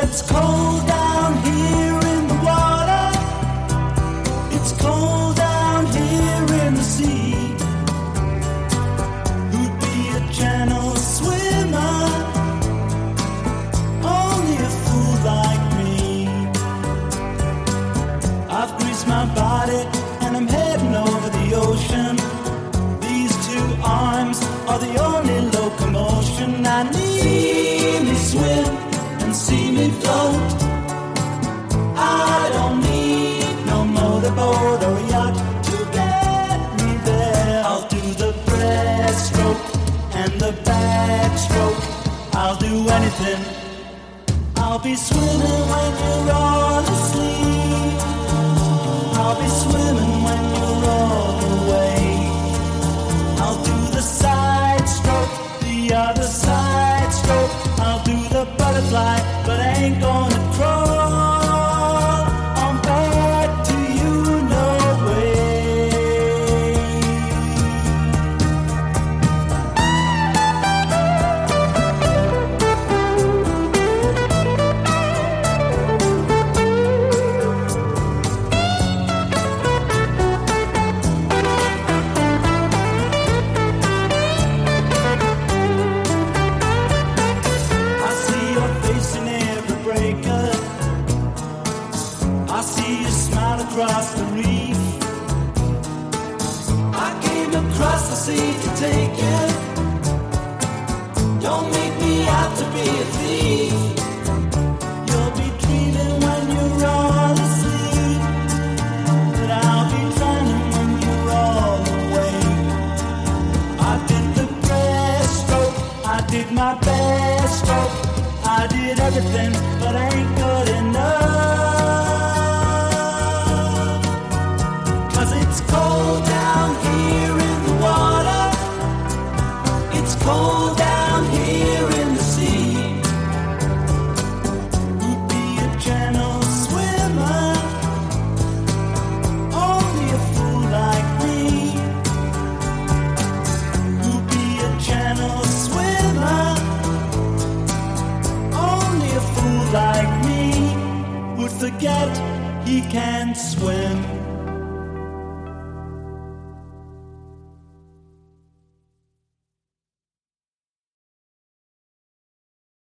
it's cold down here in the water. It's cold down here in the sea. Who'd be a channel swimmer? Only a fool like me. I've greased my body and I'm heading over the ocean. These two arms are the only locomotion I need. See me swim and see me float. I don't need no motorboat or yacht to get me there. I'll do the breaststroke and the backstroke. I'll do anything. I'll be swimming when you're all asleep. I'll be swimming when you're all away. I'll do the side stroke, the other side stroke. I'll do the butterfly, but I ain't gonna crawl on back to you, no way. I see your face in every breaker. I see you smile across the reef. I came across the sea to take it. Don't make me out to be a thief. You'll be dreaming when you're all asleep, but I'll be drowning when you're all awake. I did the breaststroke, I did my best stroke. I did everything, but I ain't good enough. 'Cause it's cold down here in the water. It's cold down here in the sea. Who'd be a channel swimmer? Only a fool like me. Who'd be a channel swimmer? Only a fool like me would forget he can't swim.